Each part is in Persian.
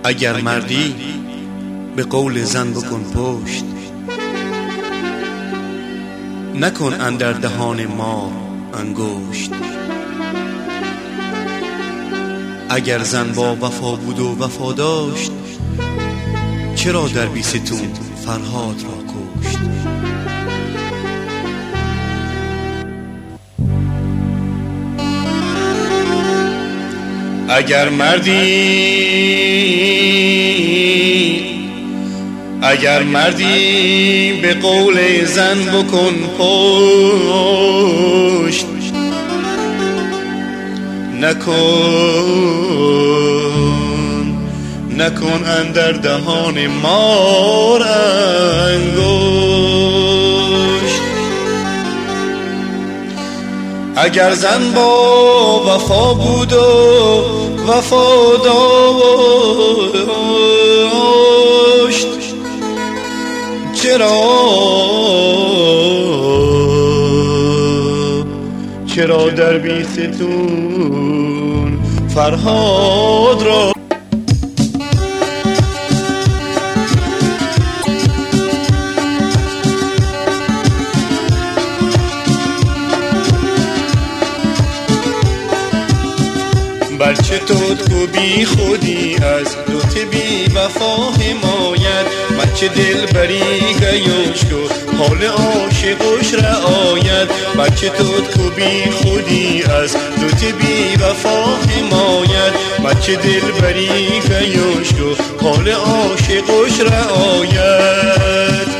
اگر مردی به قول زن بکن پشت، نکن اندر دهان مار انگشت. اگر زن با وفا بود و وفا داشت، چرا در بیستون فرهاد را کشت؟ اگر مردی به قول زن بکن پشت، نکن اندر دهان مار انگشت. اگر زن با وفا بود و وفا داشت، چرا در بیستون فرهاد را بچه توت کو بی خودی از دوت بی وفا حمایت، بچه دل بری گیوش کو حال عاشقش رعایت. بچه توت کو بی خودی از دوت بی وفا حمایت، بچه دل بری گیوش کو حال عاشقش رعایت.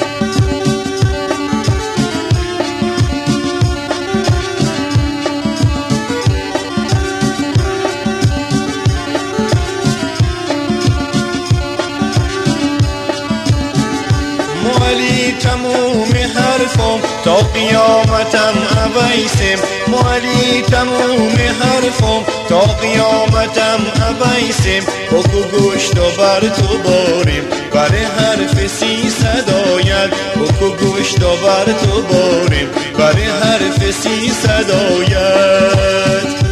علی تموم حرفم تا قیامتم عبیسم، علی تموم حرفم تا قیامتم عبیسم. بکو گوشت و بر تو باریم بر حرف 300 آید، بکو گوشت و بر تو باریم بر حرف 300 آید.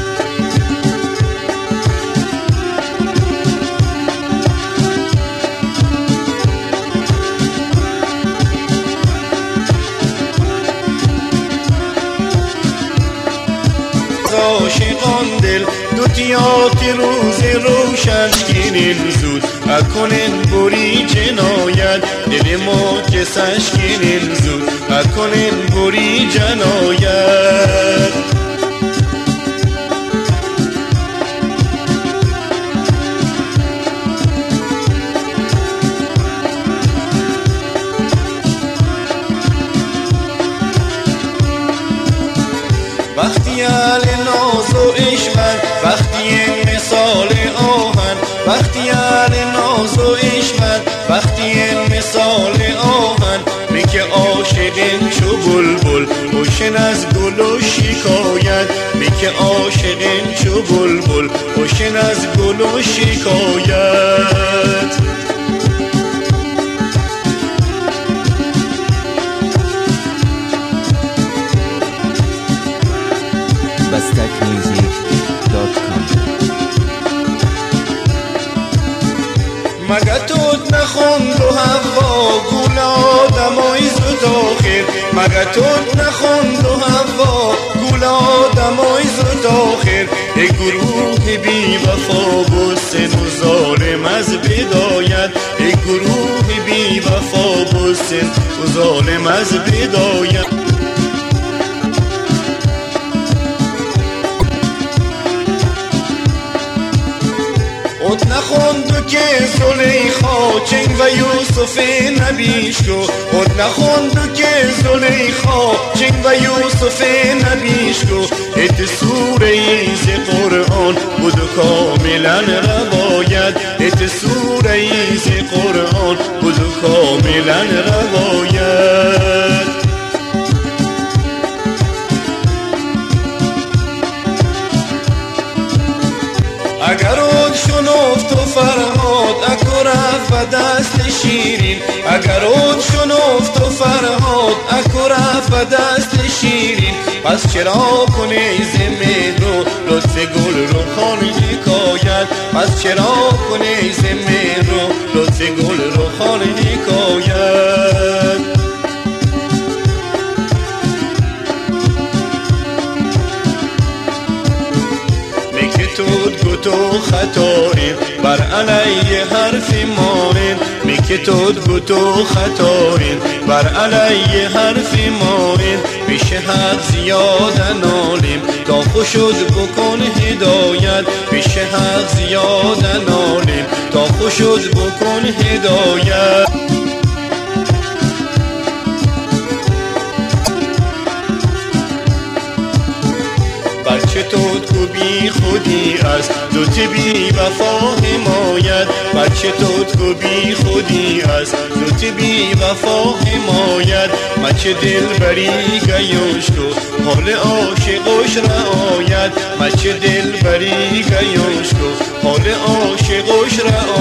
عاشقان دل دو تیات روز روشن شکینین زود، اکنین بری جنایت دل ما که سشکینین زود، اکنین بری جنایت. وقتی اهل ناز و عشقن، وقتی مثال آهن، وقتی اهل ناز و عشقن، وقتی مثال آهن. میگه عاشقین چو بلبل اوشن از گل و شکایت، میگه عاشقین چو بلبل اوشن از گل و شکایت. bastakmusic.com. مگه توت نخوند و هوا گول آدمای زود آخر، مگه توت نخوند و هوا گول آدمای زود آخر. ای گروه بی وفا بسن و ظالم از بدایت، ای گروه بی وفا بسن و ظالم از بدایت. ات نخوند که زلیخا چنگ و یوسف نبیش کو، ات نخوند که زلیخا چنگ و یوسف نبیش کو. ات سوره ز قرآن بود کاملا روایت، ات سوره ز قرآن بود کاملا روایت. اگر اون شنفت و فرهاد اکو رفت و دست شیرین، اگر اون شنفت و فرهاد اکو رفت و دست شیرین. پس چرا کنی زمین رو لطف گل رو خان حکایت، پس چرا کنی زمین رو لطف گل رو خان حکایت تو خطاییم بر علیه حرف مارین میگه تو خطاییم بر علیه حرف مارین پیش حق زیاد نالیم تا خوشد بکن هدایت پیش حق زیاد نالیم تا خوشد بکن هدایت بچه تو بی خودی است دوت بی وفا حمایت بچه تو بی خودی است دوت بی وفا حمایت مچه دل بری گیوش کو حال عاشقش رعایت مچه دل بری گیوش کو حال عاشقش رعایت